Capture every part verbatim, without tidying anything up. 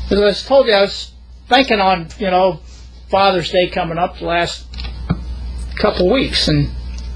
As I told you, I was thinking on, you know, Father's Day coming up the last couple of weeks, and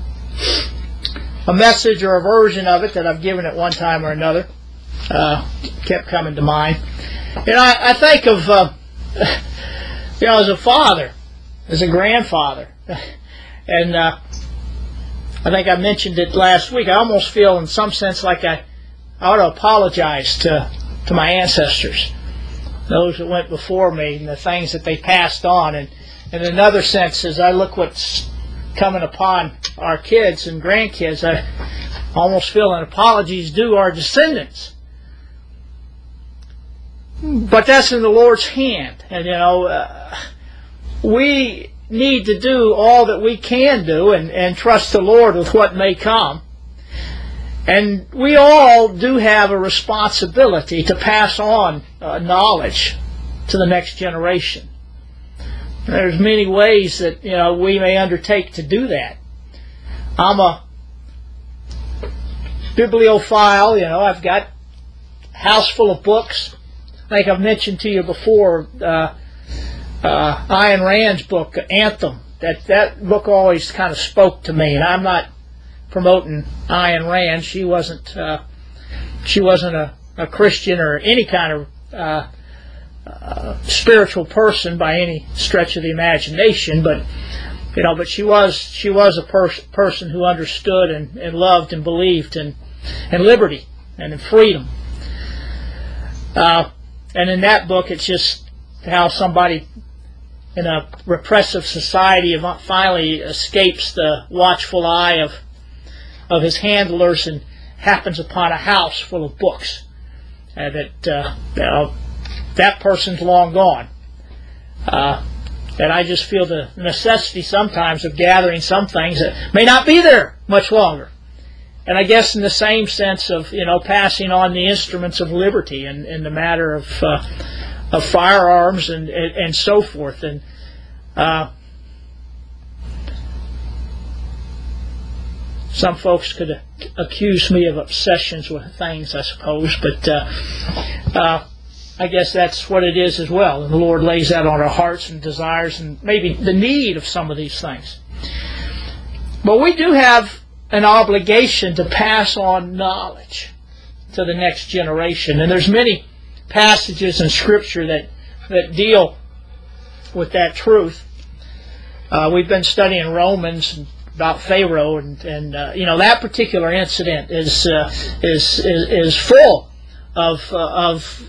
a message or a version of it that I've given at one time or another uh, kept coming to mind. You know, I, I think of, uh, you know, as a father, as a grandfather, and uh, I think I mentioned it last week. I almost feel, in some sense, like I, I ought to apologize to to my ancestors, those that went before me, and the things that they passed on. And in another sense, as I look what's coming upon our kids and grandkids, I almost feel an apology is due our descendants. But that's in the Lord's hand, and you know, uh, we need to do all that we can do and, and trust the Lord with what may come. And we all do have a responsibility to pass on uh, knowledge to the next generation. There's many ways that, you know, we may undertake to do that. I'm a bibliophile, you know, I've got a house full of books. I think I've mentioned to you before uh, uh, Ayn Rand's book, Anthem. That, that book always kind of spoke to me, and I'm not promoting Ayn Rand. She wasn't uh, she wasn't a, a Christian or any kind of uh, uh, spiritual person by any stretch of the imagination, but you know, but she was she was a pers- person who understood and, and loved and believed in in liberty and in freedom. Uh, and in that book, it's just how somebody in a repressive society finally escapes the watchful eye of of his handlers and happens upon a house full of books. Uh, that uh, you know, that person's long gone. Uh, and I just feel the necessity sometimes of gathering some things that may not be there much longer. And I guess in the same sense of, you know, passing on the instruments of liberty in, in the matter of uh, of firearms and, and, and so forth. And uh, some folks could accuse me of obsessions with things, I suppose, but uh, uh, I guess that's what it is as well. And the Lord lays that on our hearts and desires and maybe the need of some of these things. But we do have an obligation to pass on knowledge to the next generation. And there's many passages in Scripture that, that deal with that truth. Uh, we've been studying Romans and about Pharaoh, and, and uh, you know, that particular incident is uh, is, is is full of uh, of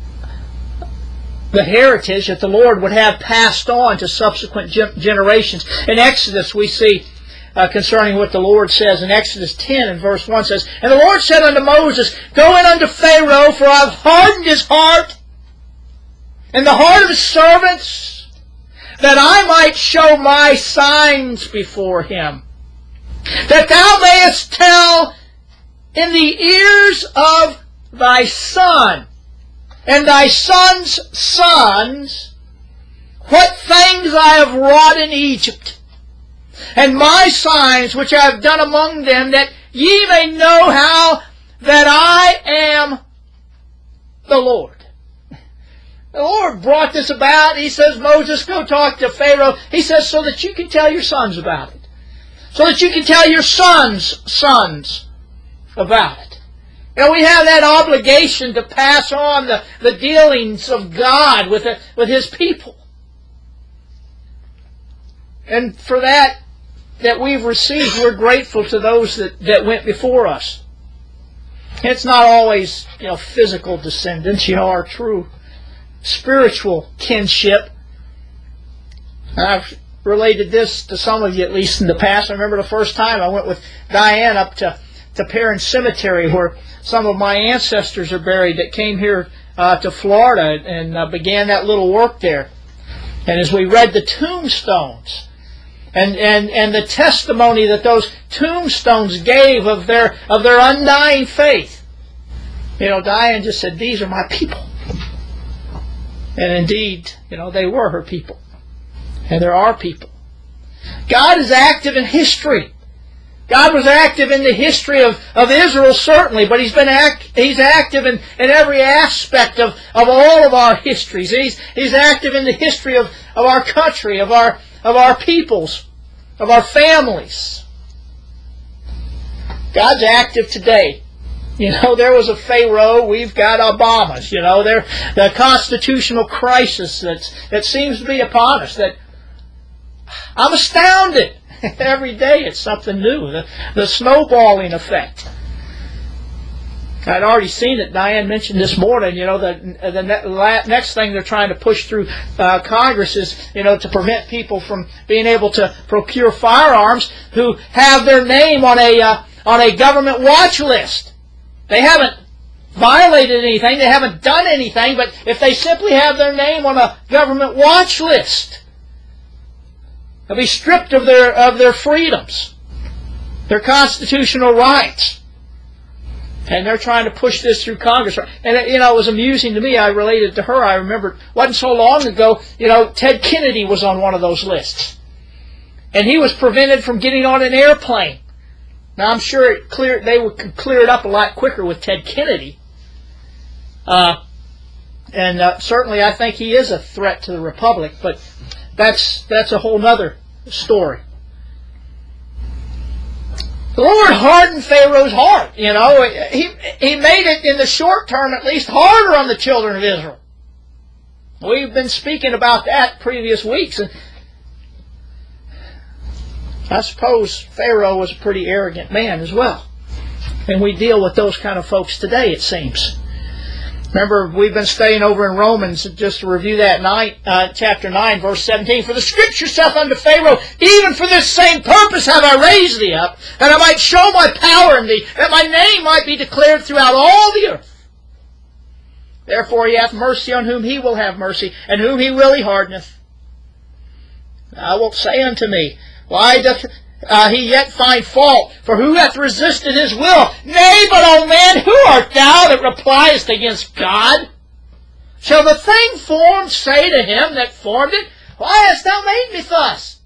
the heritage that the Lord would have passed on to subsequent ge- generations. In Exodus, we see uh, concerning what the Lord says in Exodus ten and verse one says, "And the Lord said unto Moses, Go in unto Pharaoh, for I have hardened his heart and the heart of his servants, that I might show my signs before him, that thou mayest tell in the ears of thy son and thy son's sons what things I have wrought in Egypt, and my signs which I have done among them, that ye may know how that I am the Lord." The Lord brought this about. He says, Moses, go talk to Pharaoh. He says, so that you can tell your sons about it. So that you can tell your sons' sons about it. You know, we have that obligation to pass on the, the dealings of God with, the, with His people. And for that that we've received, we're grateful to those that, that went before us. It's not always, you know, physical descendants, you know, our true spiritual kinship. I've related this to some of you, at least in the past. I remember the first time I went with Diane up to, to Perrin Cemetery, where some of my ancestors are buried that came here uh, to Florida and uh, began that little work there. And as we read the tombstones and, and, and the testimony that those tombstones gave of their of their undying faith, you know, Diane just said, "These are my people." And indeed, you know, they were her people. And they're our people. God is active in history. God was active in the history of, of Israel, certainly, but He's been act, He's active in, in every aspect of, of all of our histories. He's, he's active in the history of, of our country, of our, of our peoples, of our families. God's active today. You know, there was a Pharaoh, we've got Obamas. You know, there the constitutional crisis that's, that seems to be upon us. That I'm astounded. Every day it's something new. The, the snowballing effect. I'd already seen it. Diane mentioned this morning, you know, the, the ne- next thing they're trying to push through uh, Congress is, you know, to prevent people from being able to procure firearms who have their name on a, uh, on a government watch list. They haven't violated anything. They haven't done anything, but if they simply have their name on a government watch list, they'll be stripped of their of their freedoms, their constitutional rights. And they're trying to push this through Congress. And it, you know, it was amusing to me. I related to her. I remember it wasn't so long ago, you know, Ted Kennedy was on one of those lists. And he was prevented from getting on an airplane. Now, I'm sure it cleared, they would clear it up a lot quicker with Ted Kennedy. Uh, and uh, certainly I think he is a threat to the Republic, but That's that's a whole other story. The Lord hardened Pharaoh's heart. You know, he he made it in the short term at least harder on the children of Israel. We've been speaking about that previous weeks, and I suppose Pharaoh was a pretty arrogant man as well. And we deal with those kind of folks today, it seems. Remember, we've been studying over in Romans, just to review that, nine, uh, chapter nine, verse seventeen. For the Scripture saith unto Pharaoh, even for this same purpose have I raised thee up, that I might show my power in thee, that my name might be declared throughout all the earth. Therefore he hath mercy on whom he will have mercy, and whom he will he hardeneth. Thou wilt say unto me, why doth Uh, he yet find fault, for who hath resisted his will? Nay, but, O man, who art thou that repliest against God? Shall the thing formed say to him that formed it, why hast thou made me thus?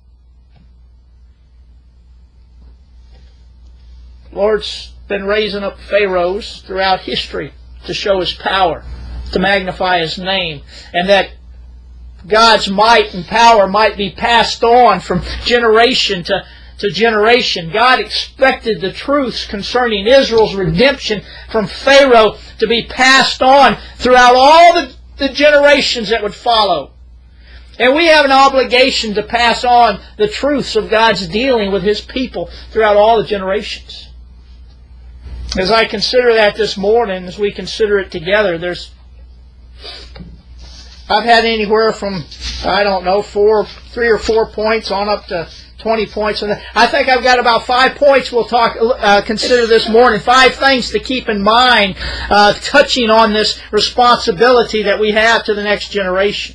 The Lord's been raising up pharaohs throughout history to show His power, to magnify His name, and that God's might and power might be passed on from generation to to generation. God expected the truths concerning Israel's redemption from Pharaoh to be passed on throughout all the, the generations that would follow. And we have an obligation to pass on the truths of God's dealing with His people throughout all the generations. As I consider that this morning, as we consider it together, there's I've had anywhere from, I don't know, four, three or four points on up to twenty points. And I think I've got about five points we'll talk, uh, consider this morning. Five things to keep in mind, uh, touching on this responsibility that we have to the next generation.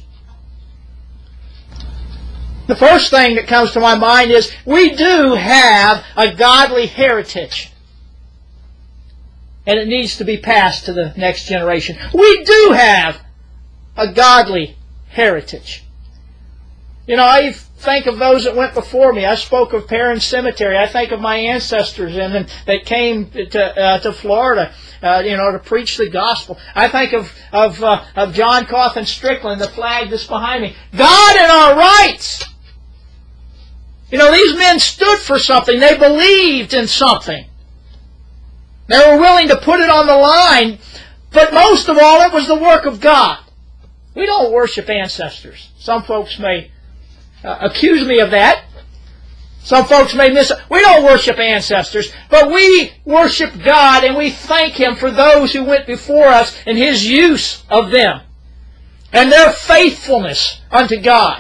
The first thing that comes to my mind is we do have a godly heritage. And it needs to be passed to the next generation. We do have a godly heritage. You know, I think of those that went before me. I spoke of Perrin Cemetery. I think of my ancestors and, and that came to uh, to Florida, uh, you know, to preach the gospel. I think of of uh, of John Coffin Strickland, the flag that's behind me. God and our rights. You know, these men stood for something. They believed in something. They were willing to put it on the line, but most of all, it was the work of God. We don't worship ancestors. Some folks may uh, accuse me of that. Some folks may miss it. We don't worship ancestors, but we worship God and we thank Him for those who went before us and His use of them and their faithfulness unto God.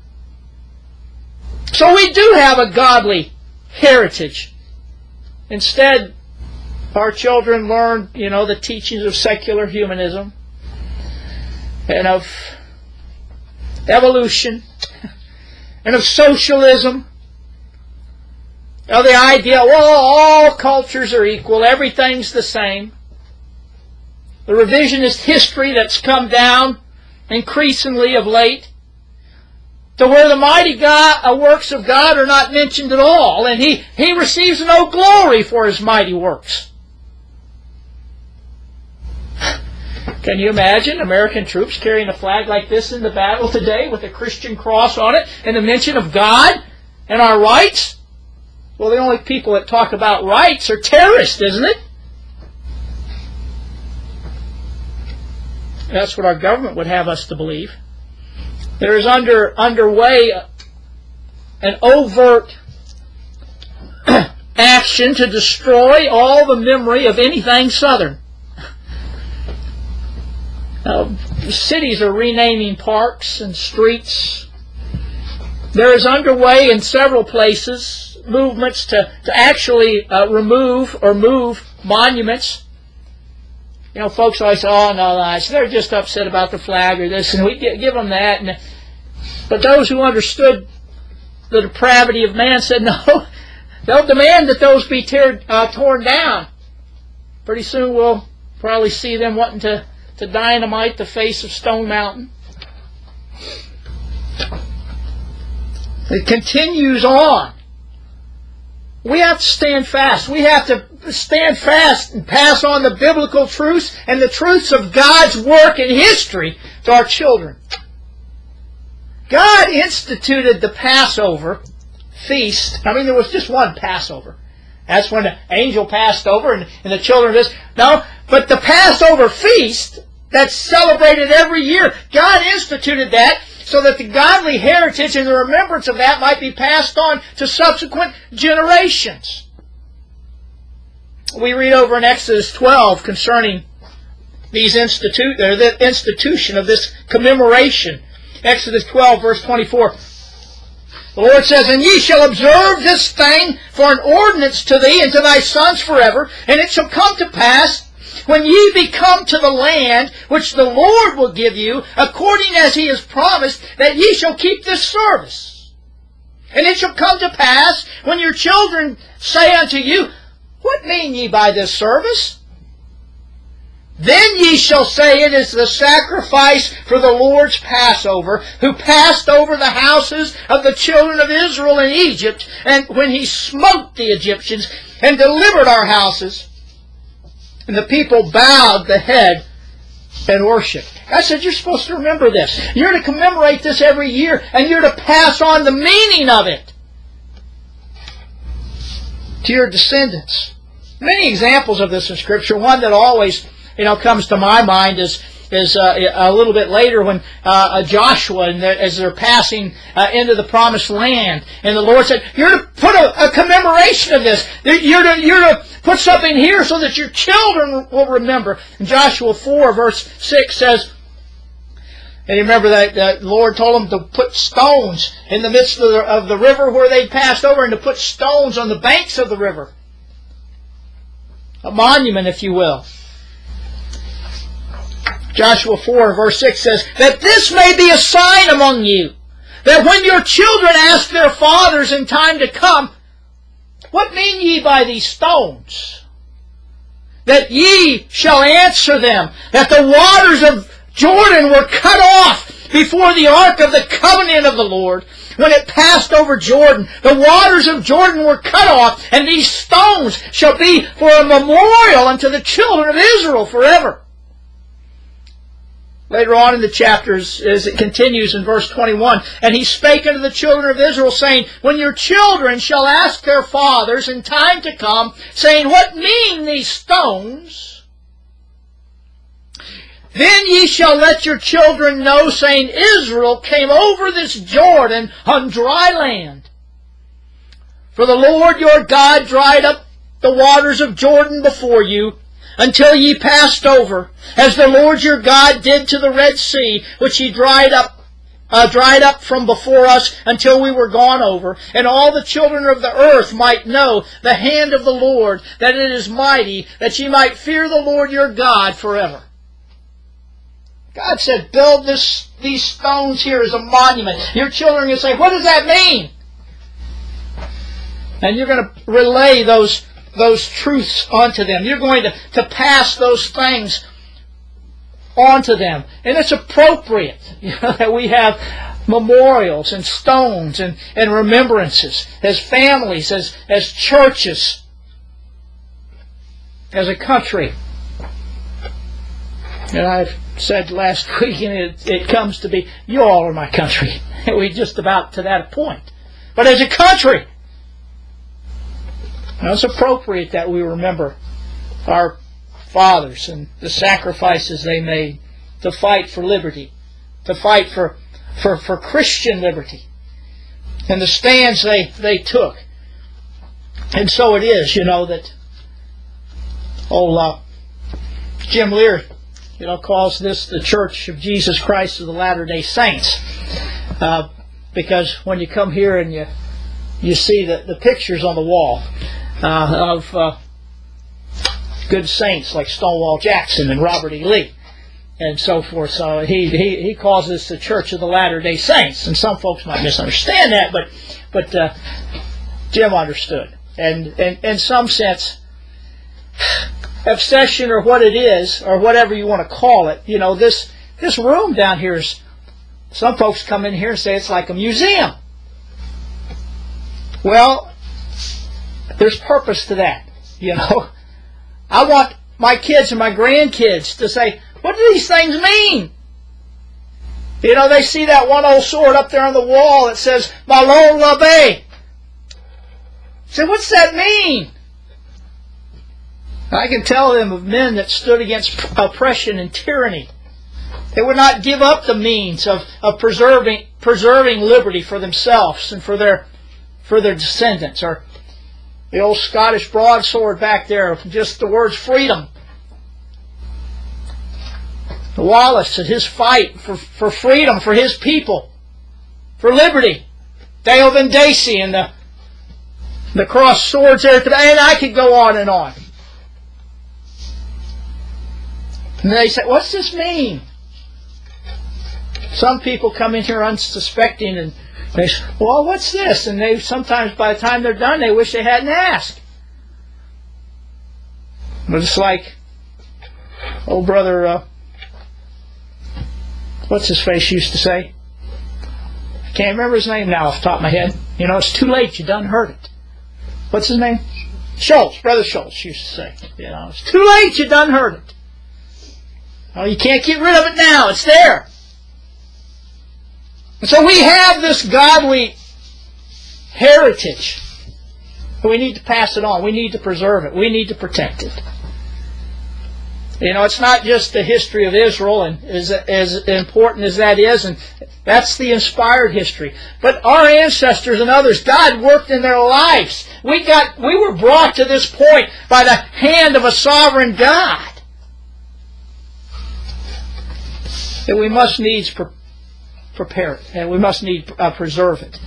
So we do have a godly heritage. Instead, our children learn, you know, the teachings of secular humanism and of evolution and of socialism. Now the idea, well, all cultures are equal, everything's the same. The revisionist history that's come down increasingly of late. to where the mighty God, uh, works of God are not mentioned at all, and he, he receives no glory for his mighty works. Can you imagine American troops carrying a flag like this into battle today with a Christian cross on it and the mention of God and our rights? Well, the only people that talk about rights are terrorists, isn't it? That's what our government would have us to believe. There is under underway an overt action to destroy all the memory of anything Southern. Uh, cities are renaming parks and streets. There is underway in several places movements to, to actually uh, remove or move monuments. You know, folks always say, oh, no, no, they're just upset about the flag or this, and we give them that. And, but those who understood the depravity of man said, no, they'll demand that those be tear, uh, torn down. Pretty soon we'll probably see them wanting to, to dynamite the face of Stone Mountain. It continues on. We have to stand fast. We have to stand fast and pass on the biblical truths and the truths of God's work in history to our children. God instituted the Passover feast. I mean, there was just one Passover. That's when the angel passed over and, and the children of Israel. No, but the Passover feast that's celebrated every year, God instituted that so that the godly heritage and the remembrance of that might be passed on to subsequent generations. We read over in Exodus twelve concerning these institute, or the institution of this commemoration. Exodus twelve, verse twenty-four. The Lord says, and ye shall observe this thing for an ordinance to thee and to thy sons forever, and it shall come to pass, when ye be come to the land which the Lord will give you, according as he has promised, that ye shall keep this service. And it shall come to pass, when your children say unto you, what mean ye by this service? Then ye shall say, it is the sacrifice for the Lord's Passover, who passed over the houses of the children of Israel in Egypt, and when he smote the Egyptians, and delivered our houses. And the people bowed the head and worshiped. I said, you're supposed to remember this. You're to commemorate this every year, and you're to pass on the meaning of it to your descendants. Many examples of this in Scripture. One that always, you know, comes to my mind is is uh, a little bit later when uh, Joshua, and as they're passing uh, into the promised land, and the Lord said, you're to put a, a commemoration of this. You're to, you're to put something here so that your children will remember. And Joshua four, verse six says, and you remember that the Lord told them to put stones in the midst of the, of the river where they passed over, and to put stones on the banks of the river. A monument, if you will. Joshua four, verse six says, that this may be a sign among you, that when your children ask their fathers in time to come, what mean ye by these stones? That ye shall answer them, that the waters of Jordan were cut off before the ark of the covenant of the Lord. When it passed over Jordan, the waters of Jordan were cut off, and these stones shall be for a memorial unto the children of Israel forever. Later on in the chapters, as it continues in verse twenty-one, and he spake unto the children of Israel, saying, when your children shall ask their fathers in time to come, saying, what mean these stones? Then ye shall let your children know, saying, Israel came over this Jordan on dry land. For the Lord your God dried up the waters of Jordan before you, until ye passed over, as the Lord your God did to the Red Sea, which he dried up, uh, dried up from before us until we were gone over, and all the children of the earth might know the hand of the Lord, that it is mighty, that ye might fear the Lord your God forever. God said, build this, these stones here as a monument. Your children are going to say, what does that mean? And you're going to relay those those truths onto them. You're going to, to pass those things onto them. And it's appropriate, you know, that we have memorials and stones and, and remembrances, as families, as, as churches, as a country. And I've said last week, and it, it comes to be, you all are my country. We're just about to that point. But as a country, now it's appropriate that we remember our fathers and the sacrifices they made to fight for liberty, to fight for, for, for Christian liberty, and the stands they, they took. And so it is, you know, that old uh, Jim Lear, you know, calls this the Church of Jesus Christ of the Latter-day Saints. Uh, because when you come here and you you see the, the pictures on the wall uh, of uh, good saints like Stonewall Jackson and Robert E. Lee and so forth, so he, he, he calls this the Church of the Latter-day Saints. And some folks might misunderstand that, but but uh, Jim understood. And, and in some sense, obsession or what it is, or whatever you want to call it, you know, this this room down here is, some folks come in here and say it's like a museum. Well, there's purpose to that, you know. I want my kids and my grandkids to say, what do these things mean? You know, they see that one old sword up there on the wall that says, Malon Labe. Say, what's that mean? I can tell them of men that stood against oppression and tyranny. They would not give up the means of, of preserving preserving liberty for themselves and for their for their descendants. Or the old Scottish broadsword back there, just the words freedom. Wallace and his fight for, for freedom for his people, for liberty. Dale Vindacy and the the crossed swords there today, and I could go on and on. And they say, what's this mean? Some people come in here unsuspecting and they say, well, what's this? And they sometimes, by the time they're done, they wish they hadn't asked. But it's like, old brother, uh, what's his face used to say? I can't remember his name now off the top of my head. You know, it's too late, you done heard it. What's his name? Schultz, Brother Schultz used to say. You know, it's too late, you done heard it. Oh, you can't get rid of it now. It's there. And so we have this godly heritage. We need to pass it on. We need to preserve it. We need to protect it. You know, it's not just the history of Israel, and as, as important as that is, and that's the inspired history. But our ancestors and others, God worked in their lives. We got, we were brought to this point by the hand of a sovereign God. That we must needs pre- prepare it, and we must need uh, preserve it.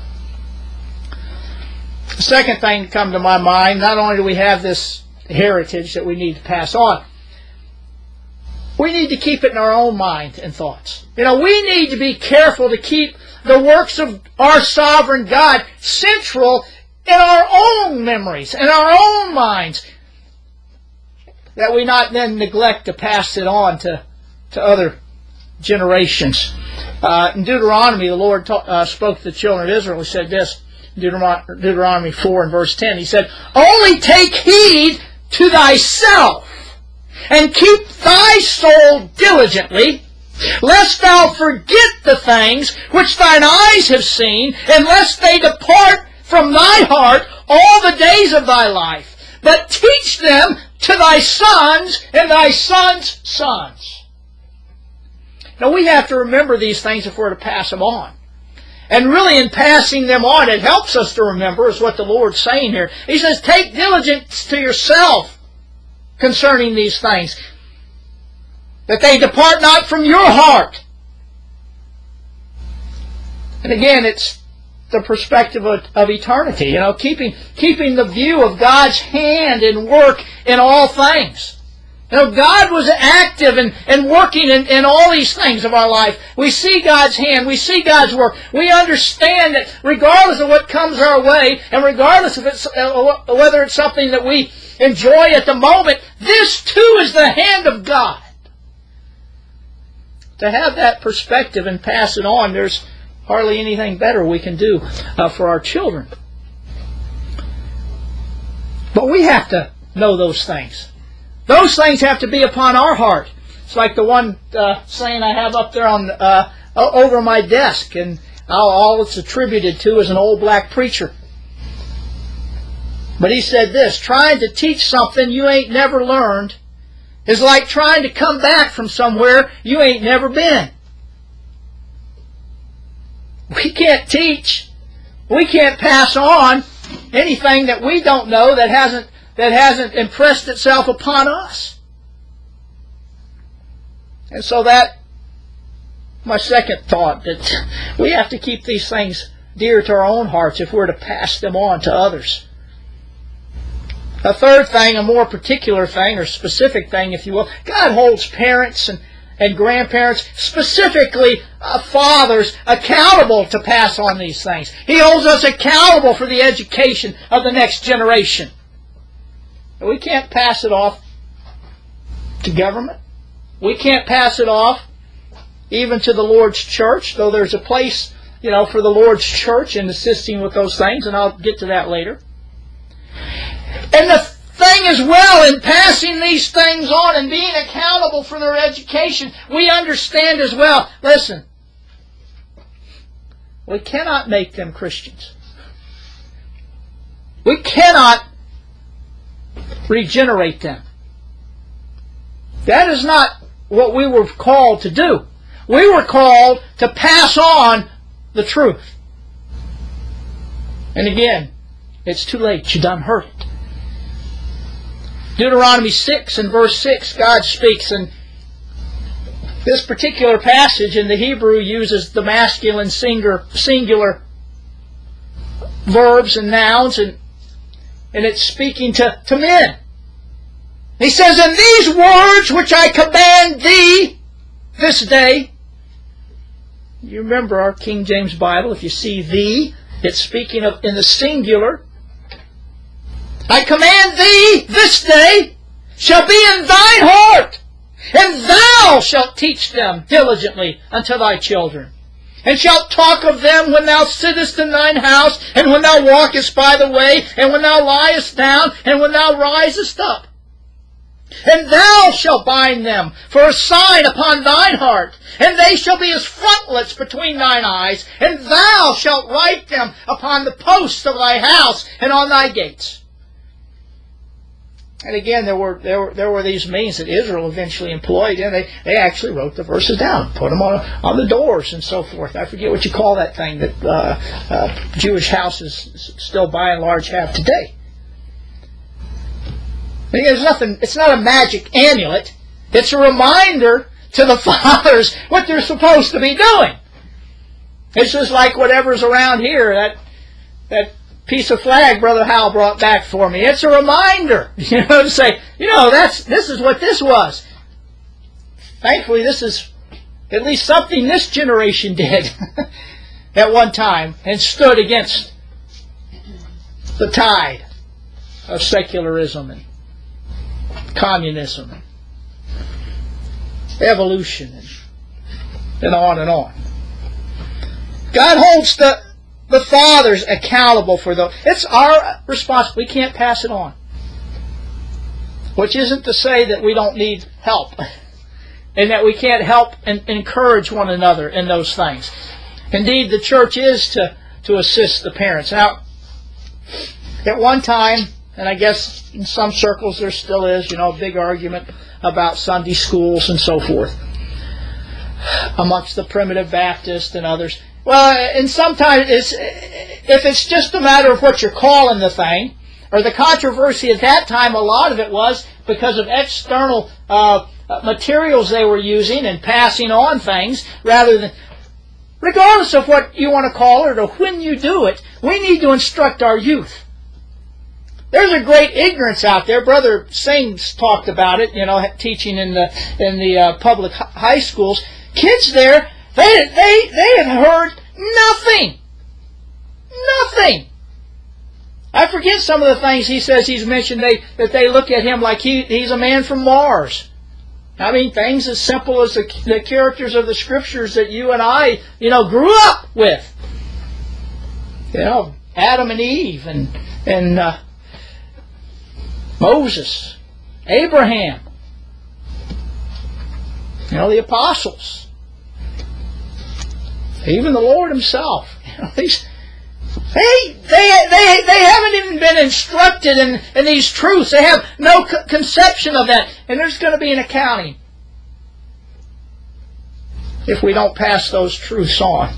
The second thing to come to my mind, not only do we have this heritage that we need to pass on, we need to keep it in our own mind and thoughts. You know, we need to be careful to keep the works of our sovereign God central in our own memories, in our own minds, that we not then neglect to pass it on to, to other generations. Uh, in Deuteronomy, the Lord ta- uh, spoke to the children of Israel. He said this, Deuteron- Deuteronomy four and verse ten. He said, only take heed to thyself, and keep thy soul diligently, lest thou forget the things which thine eyes have seen, and lest they depart from thy heart all the days of thy life. But teach them to thy sons and thy sons' sons. Now we have to remember these things if we're to pass them on. And really in passing them on, it helps us to remember, is what the Lord's saying here. He says, take diligence to yourself concerning these things, that they depart not from your heart. And again, it's the perspective of, of eternity, you know, keeping keeping the view of God's hand and work in all things. You know, God was active and, and working in, in all these things of our life. We see God's hand. We see God's work. We understand that regardless of what comes our way, and regardless of it's, uh, whether it's something that we enjoy at the moment, this too is the hand of God. To have that perspective and pass it on, there's hardly anything better we can do uh, for our children. But we have to know those things. Those things have to be upon our heart. It's like the one uh, saying I have up there on uh, over my desk, and all, all it's attributed to is an old black preacher. But he said this: trying to teach something you ain't never learned is like trying to come back from somewhere you ain't never been. We can't teach. We can't pass on anything that we don't know that hasn't that hasn't impressed itself upon us. And so that, my second thought, that we have to keep these things dear to our own hearts if we're to pass them on to others. A third thing, a more particular thing, or specific thing, if you will, God holds parents and, and grandparents, specifically uh, fathers, accountable to pass on these things. He holds us accountable for the education of the next generation. We can't pass it off to government. We can't pass it off even to the Lord's church, though there's a place, you know, for the Lord's church in assisting with those things, and I'll get to that later. And the thing as well, in passing these things on and being accountable for their education, we understand as well, listen, we cannot make them Christians. We cannot regenerate them. That is not what we were called to do. We were called to pass on the truth. And again, it's too late. You done heard it. Deuteronomy six and verse six, God speaks, and this particular passage in the Hebrew uses the masculine singular, singular verbs and nouns, and, and it's speaking to, to men. He says, "And these words which I command thee this day," you remember our King James Bible, if you see thee, it's speaking of in the singular. "I command thee this day shall be in thine heart, and thou shalt teach them diligently unto thy children, and shalt talk of them when thou sittest in thine house, and when thou walkest by the way, and when thou liest down, and when thou risest up. And thou shalt bind them for a sign upon thine heart, and they shall be as frontlets between thine eyes, and thou shalt write them upon the posts of thy house and on thy gates." And again, there were there were there were these means that Israel eventually employed, and they, they actually wrote the verses down, put them on on the doors and so forth. I forget what you call that thing that uh, uh, Jewish houses still by and large have today. There's nothing. It's not a magic amulet. It's a reminder to the fathers what they're supposed to be doing. It's just like whatever's around here, that that piece of flag Brother Hal brought back for me. It's a reminder, you know, to say, you know, that's this is what this was. Thankfully, this is at least something this generation did at one time and stood against the tide of secularism and communism, evolution, and, and on and on. God holds the, the fathers accountable for those. It's our responsibility. We can't pass it on. Which isn't to say that we don't need help and that we can't help and encourage one another in those things. Indeed, the church is to, to assist the parents. Now, at one time, and I guess in some circles there still is, you know, a big argument about Sunday schools and so forth amongst the primitive Baptists and others. Well, and sometimes it's, if it's just a matter of what you're calling the thing, or the controversy at that time, a lot of it was because of external uh, materials they were using and passing on things, rather than, regardless of what you want to call it or when you do it, we need to instruct our youth. There's a great ignorance out there. Brother Singh's talked about it, you know, teaching in the in the uh, public high schools. Kids there, they they they have heard nothing, nothing. I forget some of the things he says he's mentioned. They that they look at him like he he's a man from Mars. I mean, things as simple as the, the characters of the Scriptures that you and I, you know, grew up with. You know, Adam and Eve and, and uh, Moses, Abraham, you know, the apostles, even the Lord Himself. You know, these, they, they, they, they haven't even been instructed in, in these truths. They have no co- conception of that. And there's going to be an accounting if we don't pass those truths on.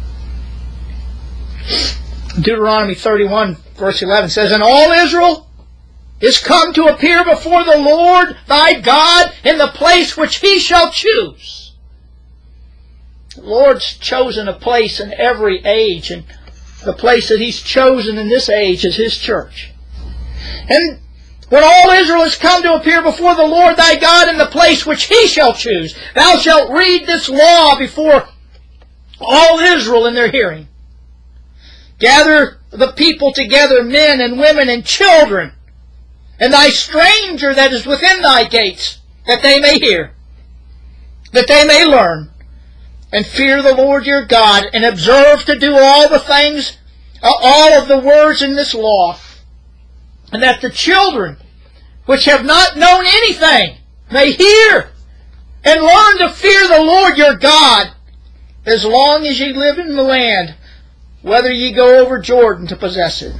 Deuteronomy thirty-one, verse eleven says, "And all Israel is come to appear before the Lord thy God in the place which He shall choose." The Lord's chosen a place in every age, and the place that He's chosen in this age is His church. And when all Israel is come to appear before the Lord thy God in the place which He shall choose, thou shalt read this law before all Israel in their hearing. Gather the people together, men and women and children, and thy stranger that is within thy gates, that they may hear, that they may learn, and fear the Lord your God, and observe to do all the things, uh, all of the words in this law, and that the children which have not known anything may hear and learn to fear the Lord your God, as long as ye live in the land, whether ye go over Jordan to possess it.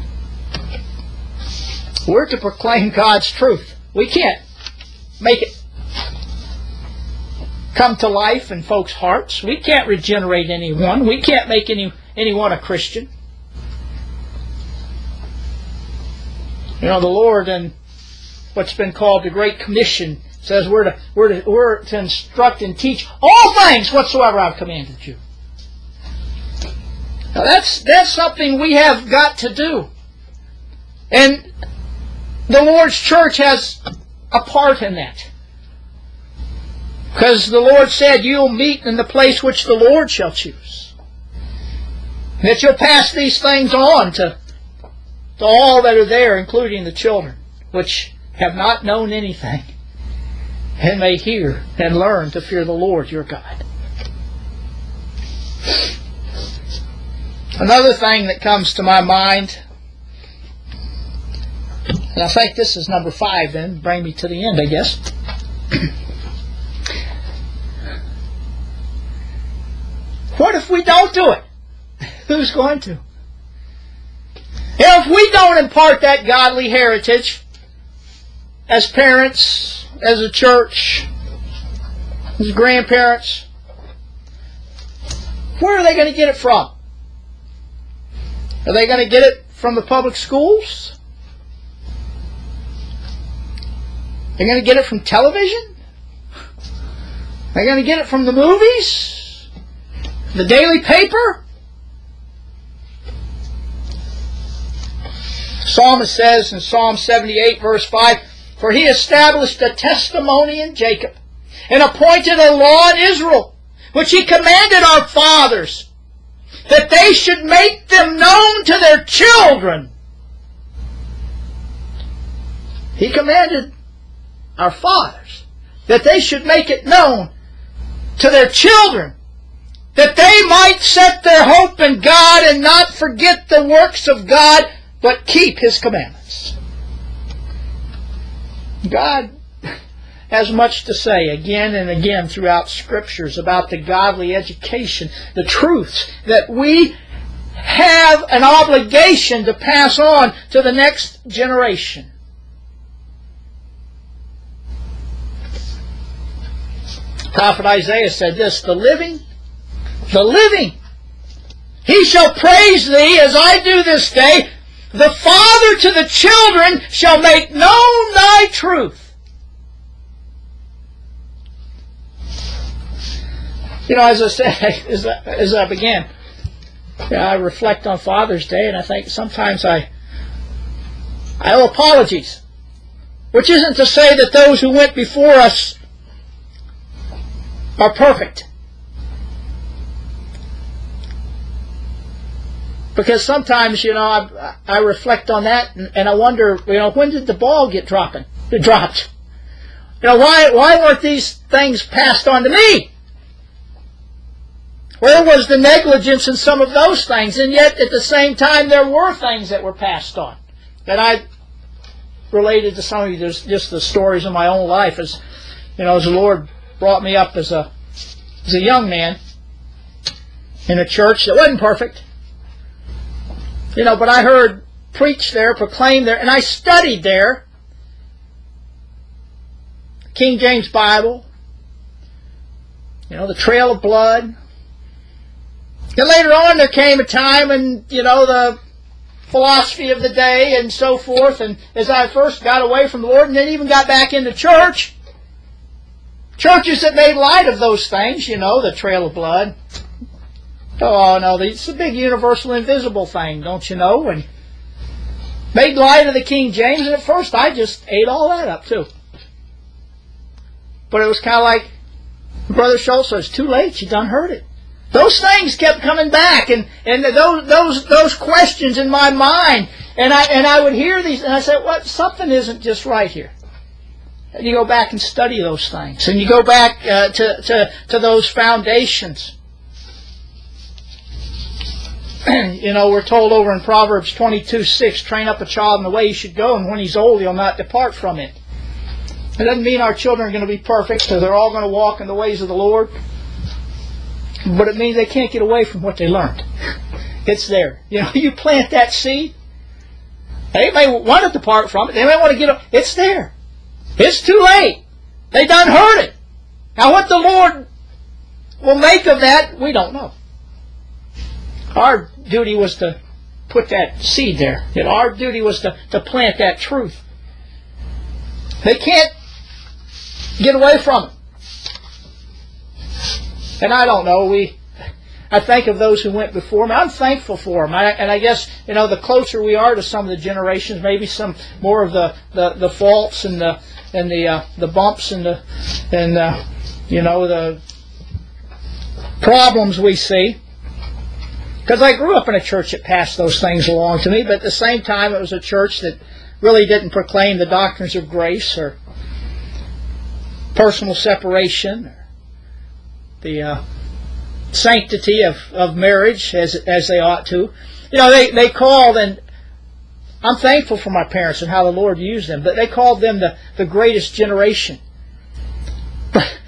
We're to proclaim God's truth. We can't make it come to life in folks' hearts. We can't regenerate anyone. We can't make any anyone a Christian. You know, the Lord, in what's been called the Great Commission, says we're to, we're to, we're to instruct and teach all things whatsoever I've commanded you. Now that's, that's something we have got to do. And the Lord's church has a part in that. Because the Lord said, you'll meet in the place which the Lord shall choose. That you'll pass these things on to, to all that are there, including the children, which have not known anything, and may hear and learn to fear the Lord your God. Another thing that comes to my mind, and I think this is number five then, bring me to the end, I guess. What if we don't do it? Who's going to? If we don't impart that godly heritage, as parents, as a church, as grandparents, where are they going to get it from? Are they going to get it from the public schools? They're going to get it from television? They're going to get it from the movies? The daily paper? The psalmist says in Psalm seventy-eight, verse five, "For he established a testimony in Jacob, and appointed a law in Israel, which he commanded our fathers, that they should make them known to their children." He commanded our fathers that they should make it known to their children, that they might set their hope in God and not forget the works of God, but keep His commandments. God has much to say again and again throughout Scriptures about the godly education, the truths that we have an obligation to pass on to the next generation. Prophet Isaiah said this, "The living, the living, he shall praise thee as I do this day. The father to the children shall make known thy truth." You know, as I said, as I, as I began, you know, I reflect on Father's Day, and I think sometimes I, I owe apologies. Which isn't to say that those who went before us are perfect. Because sometimes, you know, I, I reflect on that and, and I wonder, you know, when did the ball get dropping, dropped? You know, why, why weren't these things passed on to me? Where was the negligence in some of those things? And yet, at the same time, there were things that were passed on. That I related to some of you. There's just the stories of my own life. As you know, as the Lord brought me up as a as a young man in a church that wasn't perfect. You know, but I heard preached there, proclaimed there, and I studied there. King James Bible. You know, the trail of blood. And later on there came a time and, you know, the philosophy of the day and so forth. And as I first got away from the Lord and then even got back into church, churches that made light of those things, you know, the trail of blood. Oh, no, it's a big universal invisible thing, don't you know? And made light of the King James. And at first I just ate all that up too. But it was kind of like Brother Schultz says, too late, you done heard it. Those things kept coming back, and, and those those those questions in my mind, and I and I would hear these, and I said, "What? Something isn't just right here." And you go back and study those things, and you go back uh, to to to those foundations. You know, we're told over in Proverbs twenty-two six, "Train up a child in the way he should go, and when he's old, he'll not depart from it." It doesn't mean our children are going to be perfect, because they're all going to walk in the ways of the Lord. But it means they can't get away from what they learned. It's there. You know, you plant that seed. They may want to depart from it. They may want to get up. It's there. It's too late. They done heard it. Now what the Lord will make of that, we don't know. Our duty was to put that seed there. You know, our duty was to, to plant that truth. They can't get away from it. And I don't know, we, I think of those who went before me. I'm thankful for them. I, and I guess, you know, the closer we are to some of the generations, maybe some more of the, the, the faults and the and the uh, the bumps and the and uh, you know, the problems we see. Because I grew up in a church that passed those things along to me, but at the same time it was a church that really didn't proclaim the doctrines of grace or personal separation, the uh, sanctity of, of marriage as as they ought to. You know, they, they called, and I'm thankful for my parents and how the Lord used them, but they called them the, the greatest generation. But,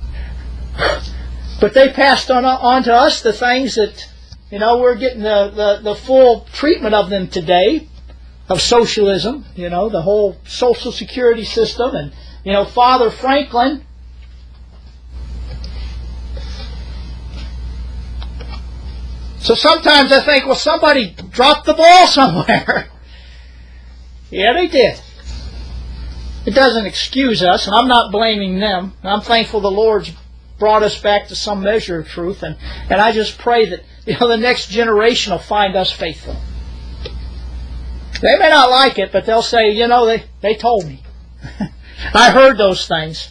but they passed on, on to us the things that, you know, we're getting the, the, the full treatment of them today, of socialism, you know, the whole Social Security system. And, you know, Father Franklin, so sometimes I think, well, somebody dropped the ball somewhere. Yeah, they did. It doesn't excuse us, and I'm not blaming them. I'm thankful the Lord's brought us back to some measure of truth, and, and I just pray that, you know, the next generation will find us faithful. They may not like it, but they'll say, you know, they, they told me. I heard those things.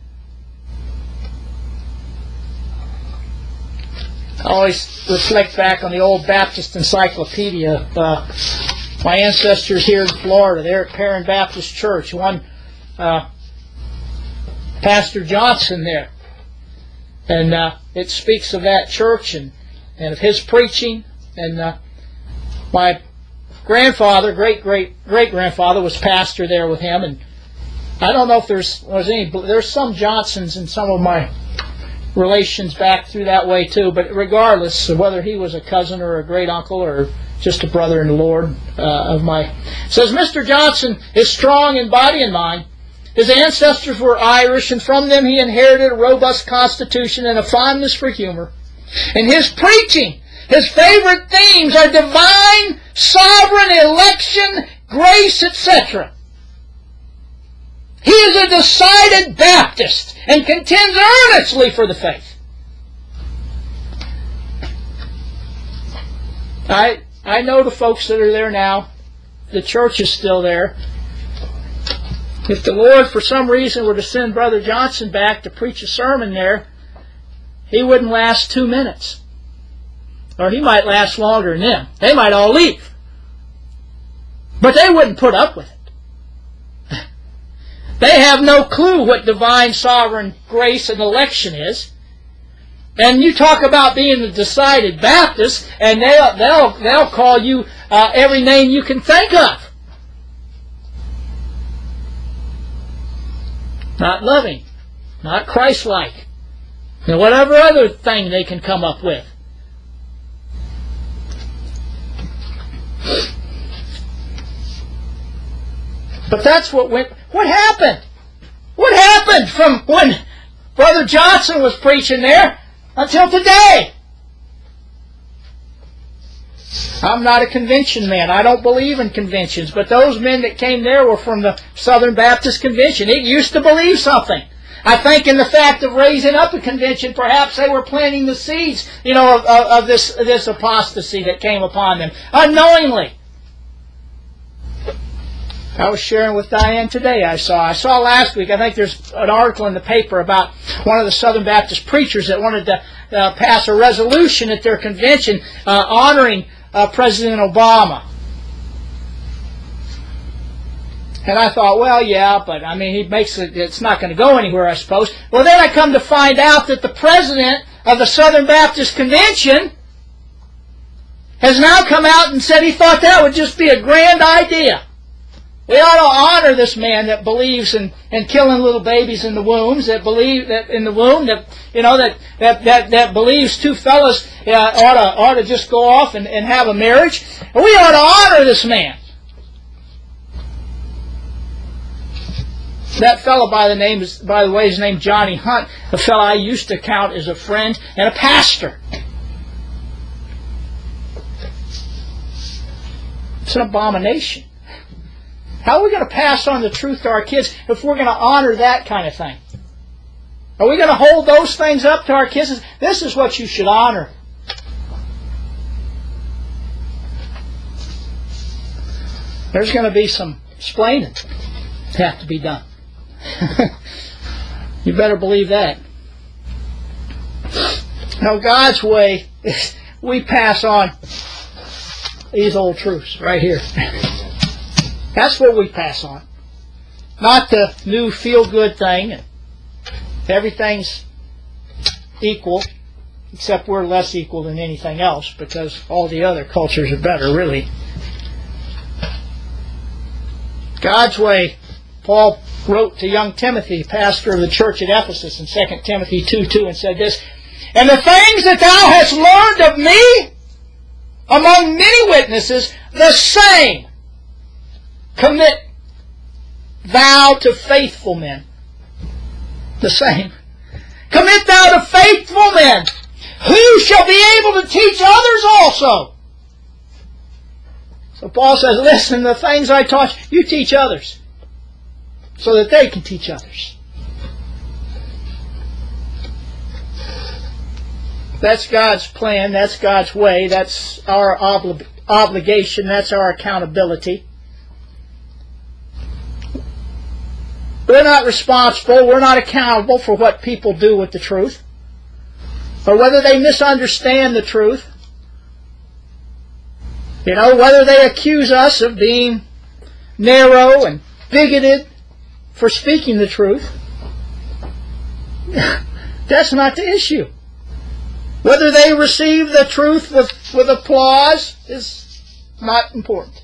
I always reflect back on the old Baptist Encyclopedia. Uh, my ancestors here in Florida, they're at Perrin Baptist Church. One uh, Pastor Johnson there. And uh, it speaks of that church and, and of his preaching. And uh, my grandfather, great great great grandfather, was pastor there with him. And I don't know if there's was any. There's some Johnsons in some of my relations back through that way too, but regardless of whether he was a cousin or a great uncle or just a brother in the Lord uh, of my, it says Mister Johnson is strong in body and mind. His ancestors were Irish, and from them he inherited a robust constitution and a fondness for humor. In his preaching, his favorite themes are divine, sovereign, election, grace, et cetera. He is a decided Baptist and contends earnestly for the faith. I I know the folks that are there now. The church is still there. If the Lord, for some reason, were to send Brother Johnson back to preach a sermon there, he wouldn't last two minutes. Or he might last longer than them. They might all leave. But they wouldn't put up with it. They have no clue what divine sovereign grace and election is. And you talk about being a decided Baptist, and they'll, they'll, they'll call you uh, every name you can think of. Not loving, not Christ-like, and whatever other thing they can come up with. But that's what went. What happened? What happened from when Brother Johnson was preaching there until today? I'm not a convention man. I don't believe in conventions. But those men that came there were from the Southern Baptist Convention. It used to believe something. I think in the fact of raising up a convention, perhaps they were planting the seeds, you know, of, of, of this this apostasy that came upon them unknowingly. I was sharing with Diane today. I saw I saw last week. I think there's an article in the paper about one of the Southern Baptist preachers that wanted to uh, pass a resolution at their convention uh, honoring uh, President Obama. And I thought, well, yeah, but I mean, he makes it. It's not going to go anywhere, I suppose. Well, then I come to find out that the president of the Southern Baptist Convention has now come out and said he thought that would just be a grand idea. We ought to honor this man that believes in, in killing little babies in the wombs, that believe that in the womb, that you know that that that, that believes two fellas uh, ought to ought to just go off and, and have a marriage. We ought to honor this man. That fellow, by the name, is, by the way, his name Johnny Hunt, a fellow I used to count as a friend and a pastor. It's an abomination. How are we going to pass on the truth to our kids if we're going to honor that kind of thing? Are we going to hold those things up to our kids? This is what you should honor. There's going to be some explaining have to be done. You better believe that. Now, God's way is we pass on these old truths right here. That's what we pass on. Not the new feel-good thing. And everything's equal, except we're less equal than anything else because all the other cultures are better, really. God's way, Paul wrote to young Timothy, pastor of the church at Ephesus, in Second Timothy two two, and said this, "And the things that thou hast learned of me among many witnesses, the same commit thou to faithful men." The same. Commit thou to faithful men, who shall be able to teach others also. So Paul says, listen, the things I taught, you teach others, so that they can teach others. That's God's plan, that's God's way, that's our obli- obligation, that's our accountability. We're not responsible, we're not accountable for what people do with the truth, or whether they misunderstand the truth. You know, whether they accuse us of being narrow and bigoted for speaking the truth. That's not the issue. Whether they receive the truth with, with applause is not important.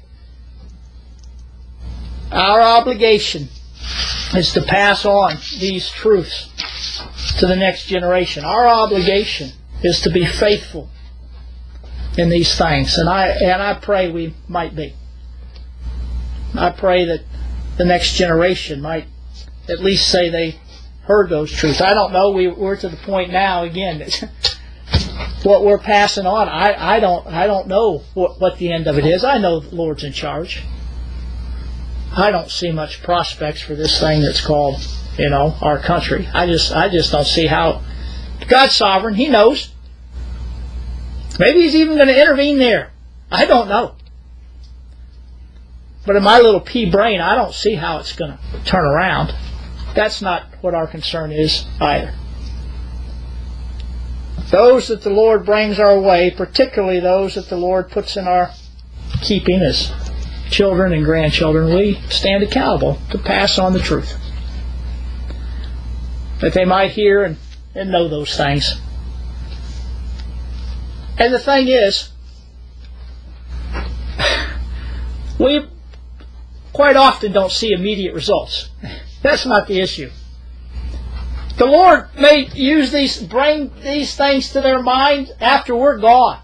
Our obligation is to pass on these truths to the next generation. Our obligation is to be faithful in these things, and I and I pray we might be. I pray that the next generation might at least say they heard those truths. I don't know. We, we're to the point now again that what we're passing on. I, I don't I don't know what, what the end of it is. I know the Lord's in charge. I don't see much prospects for this thing that's called, you know, our country. I just I just don't see how. God's sovereign. He knows. Maybe He's even going to intervene there. I don't know. But in my little pea brain, I don't see how it's going to turn around. That's not what our concern is either. Those that the Lord brings our way, particularly those that the Lord puts in our keeping as children and grandchildren, we stand accountable to pass on the truth. that they might hear and, and know those things. And the thing is, we quite often don't see immediate results. That's not the issue. The Lord may use these, bring these things to their mind after we're gone.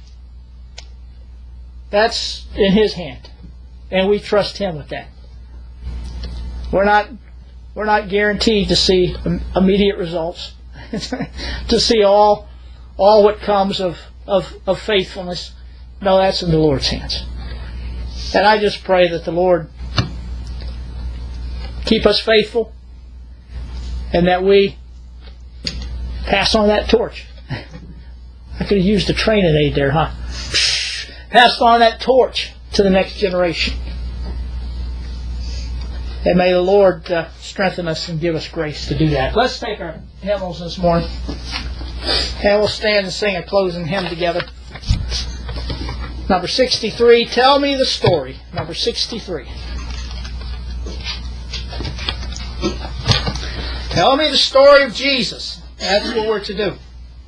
That's in His hand, and we trust Him with that. We're not, we're not guaranteed to see immediate results, to see all, all what comes of, of, of faithfulness. No, that's in the Lord's hands. And I just pray that the Lord keep us faithful, and that we pass on that torch. I could have used a training aid there, huh? Pass on that torch to the next generation. And may the Lord uh, strengthen us and give us grace to do that. Let's take our hymnals this morning, and we'll stand and sing a closing hymn together. Number sixty-three, Tell Me the Story. Number sixty-three. Tell me the story of Jesus. That's what we're to do.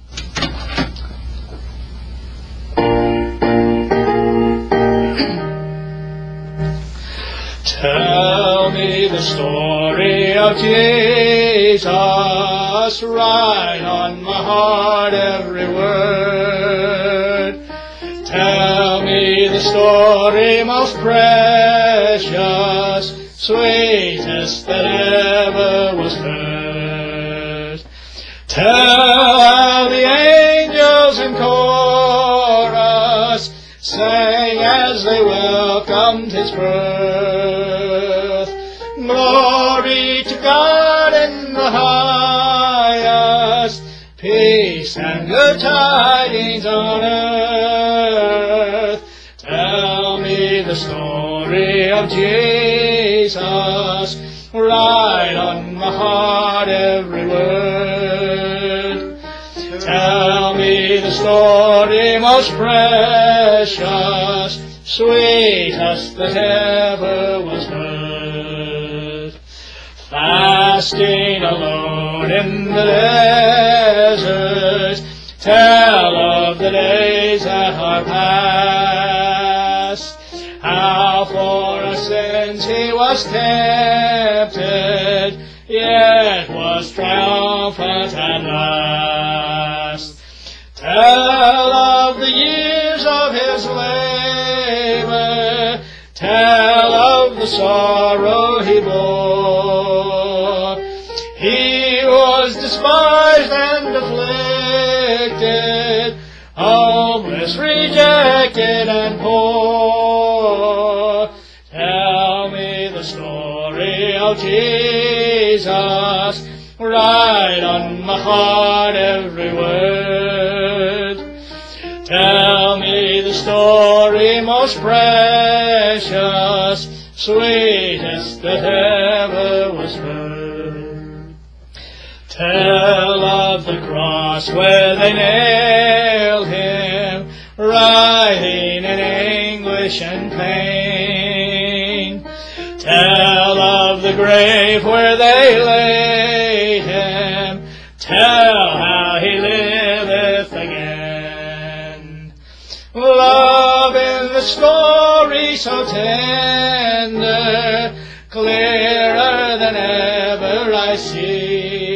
Tell me the story of Jesus, write on my heart every word. Tell me the story most precious, sweetest that ever was heard. Tell how the angels in chorus sang as they welcomed His birth. Glory to God in the highest, peace and good tidings on earth. Tell me the story of Jesus, write on my heart every word. Tell me the story most precious, sweetest that ever was heard. Fasting alone in the desert, tell of the days that are past. How for our sins He was tempted, yet was triumphant at last. Tell of the years of His labor, tell of the sorrow He bore. He was despised and afflicted, homeless, rejected, and poor. Tell me the story of Jesus, write on my heart every word. Tell me the story most precious, sweetest that ever was heard. Tell of the cross where they nailed Him, writhing in anguish and pain. Tell of the grave where they laid Him, tell how He liveth again. Love in the story so tender, clearer than ever I see.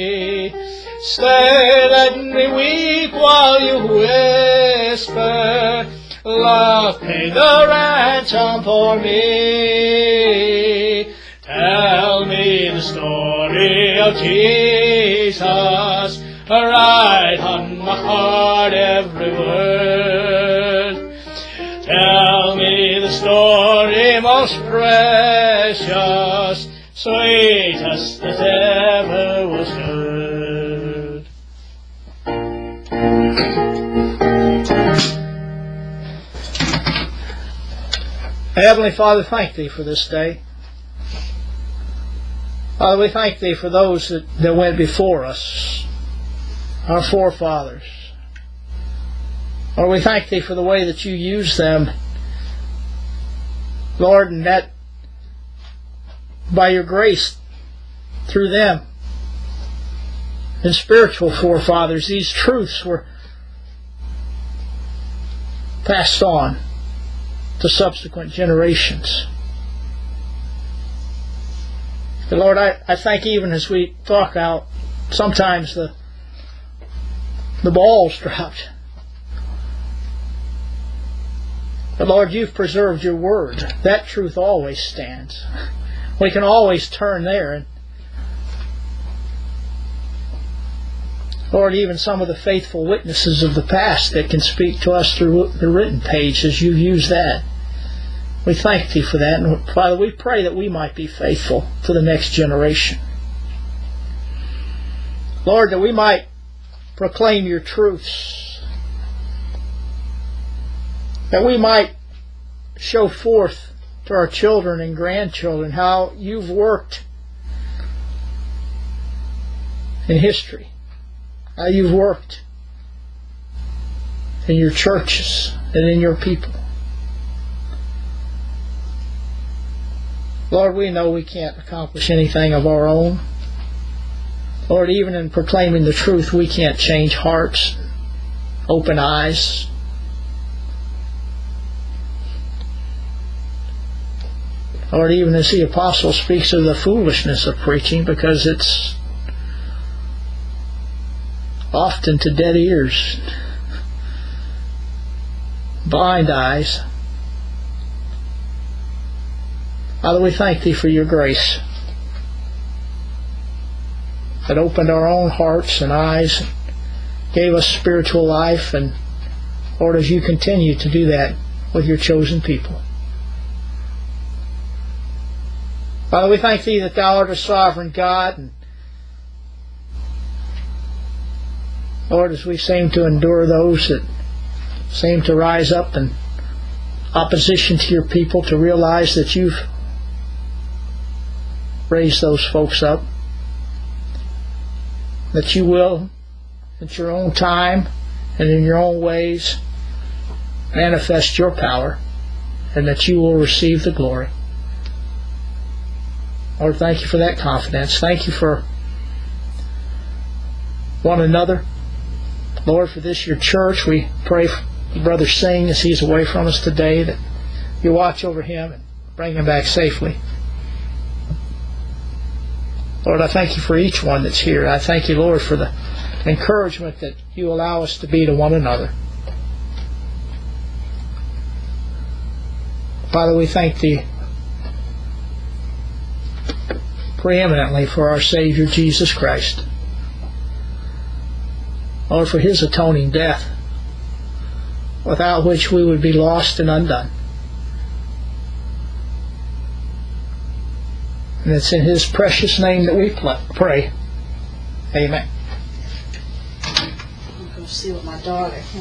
Stay, let me weep while you whisper, love paid the ransom for me. Tell me the story of Jesus, write on my heart every word. Tell me the story most precious, sweetest that ever was heard. Heavenly Father, thank Thee for this day. Father, we thank Thee for those that, that went before us, our forefathers. Lord, we thank Thee for the way that You used them, Lord, and that by Your grace through them, and spiritual forefathers, these truths were passed on to subsequent generations. But Lord, I, I think even as we talk out, sometimes the the ball's dropped. But Lord, you've preserved your word. That truth always stands. We can always turn there. And Lord, even some of the faithful witnesses of the past that can speak to us through the written page, as you use that. We thank Thee for that. And Father, we pray that we might be faithful to the next generation. Lord, that we might proclaim your truths. That we might show forth to our children and grandchildren how you've worked in history. How you've worked in your churches and in your people. Lord, we know we can't accomplish anything of our own. Lord, even in proclaiming the truth, we can't change hearts, open eyes. Lord, even as the apostle speaks of the foolishness of preaching, because it's often to dead ears, blind eyes. Father, we thank Thee for your grace that opened our own hearts and eyes, gave us spiritual life, and Lord, as you continue to do that with your chosen people. Father, we thank Thee that Thou art a sovereign God, and Lord, as we seem to endure those that seem to rise up in opposition to your people, to realize that you've raised those folks up, that you will, at your own time and in your own ways, manifest your power, and that you will receive the glory. Lord, thank you for that confidence. Thank you for one another. Lord, for this your church, we pray for Brother Singh as he's away from us today, that you watch over him and bring him back safely. Lord, I thank you for each one that's here. I thank you, Lord, for the encouragement that you allow us to be to one another. Father, we thank Thee preeminently for our Savior Jesus Christ. Lord, for His atoning death, without which we would be lost and undone. And it's in His precious name that we pray. Amen. I'm going to see what my daughter